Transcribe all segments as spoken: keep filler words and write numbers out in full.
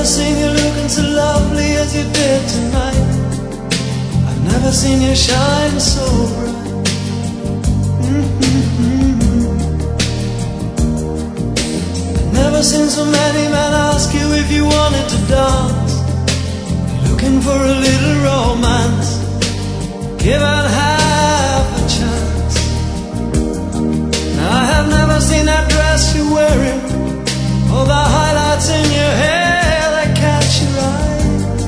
never seen you looking so lovely as you did tonight. I've never seen you shine so bright. Mm-hmm. I've never seen so many men ask you if you wanted to dance, looking for a little romance, given half a chance. Now I have never seen that dress you're wearing, all the highlights in your hair that catch your eye.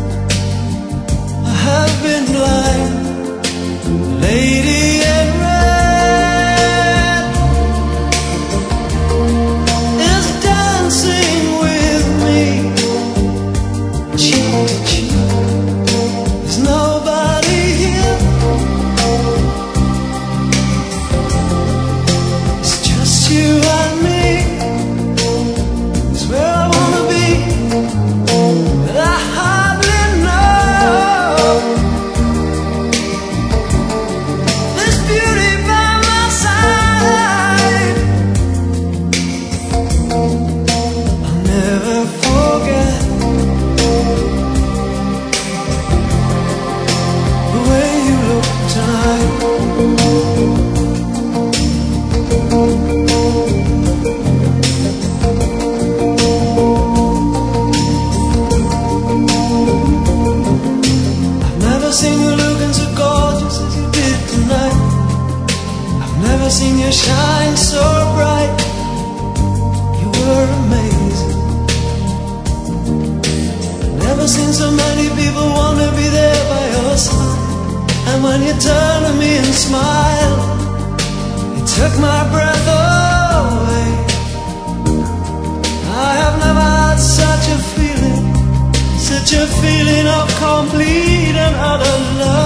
I have been blind, lady in red is dancing with me, cheek to cheek. There's nobody here, it's just you and me. Never seen you shine so bright. You were amazing. Never seen so many people want to be there by your side. And when you turned to me and smiled, it took my breath away. I have never had such a feeling, such a feeling of complete and utter love.